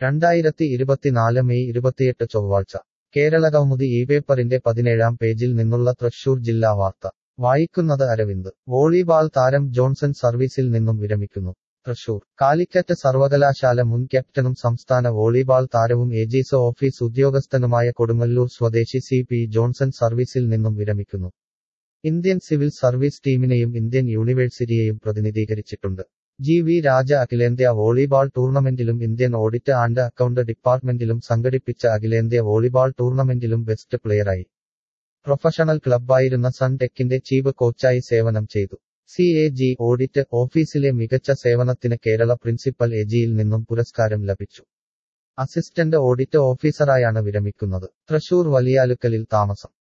2024 May 28 ചൊവ്വാഴ്ച കേരളകൗമുദി പേപ്പറിന്റെ 17-ാം പേജിൽ നിന്നുള്ള തൃശൂർ ജില്ലാ വാർത്ത വായിക്കുന്നത് അരവിന്ദ് വോളിബാൾ താരം ജോൺസൺ സർവീസിൽ നിന്നും വിരമിക്കുന്നു. തൃശൂർ കാലിക്കറ്റ് സർവകലാശാല മുൻ ക്യാപ്റ്റനും സംസ്ഥാന വോളിബാൾ താരവും ഏജീസ് ഓഫീസ് ഉദ്യോഗസ്ഥനുമായ കൊടുങ്ങല്ലൂർ സ്വദേശി CP ജോൺസൺ സർവീസിൽ നിന്നും വിരമിക്കുന്നു. ഇന്ത്യൻ സിവിൽ സർവീസ് ടീമിനെയും ഇന്ത്യൻ യൂണിവേഴ്സിറ്റിയെയും പ്രതിനിധീകരിച്ചിട്ടുണ്ട്. GV രാജ അഖിലേന്ത്യാ വോളിബാൾ ടൂർണമെന്റിലും ഇന്ത്യൻ ഓഡിറ്റ് ആൻഡ് അക്കൗണ്ട് ഡിപ്പാർട്ട്മെന്റിലും സംഘടിപ്പിച്ച അഖിലേന്ത്യാ വോളിബാൾ ടൂർണമെന്റിലും ബെസ്റ്റ് പ്ലെയറായി. പ്രൊഫഷണൽ ക്ലബ്ബായിരുന്ന സൺ ടെക്കിന്റെ ചീഫ് കോച്ചായി സേവനം ചെയ്തു. CAG ഓഡിറ്റ് ഓഫീസിലെ മികച്ച സേവനത്തിന് കേരള പ്രിൻസിപ്പൽ AGയിൽ നിന്നും പുരസ്കാരം ലഭിച്ചു. അസിസ്റ്റന്റ് ഓഡിറ്റ് ഓഫീസറായാണ് വിരമിക്കുന്നത്. തൃശൂർ വലിയാലുക്കലിൽ താമസം.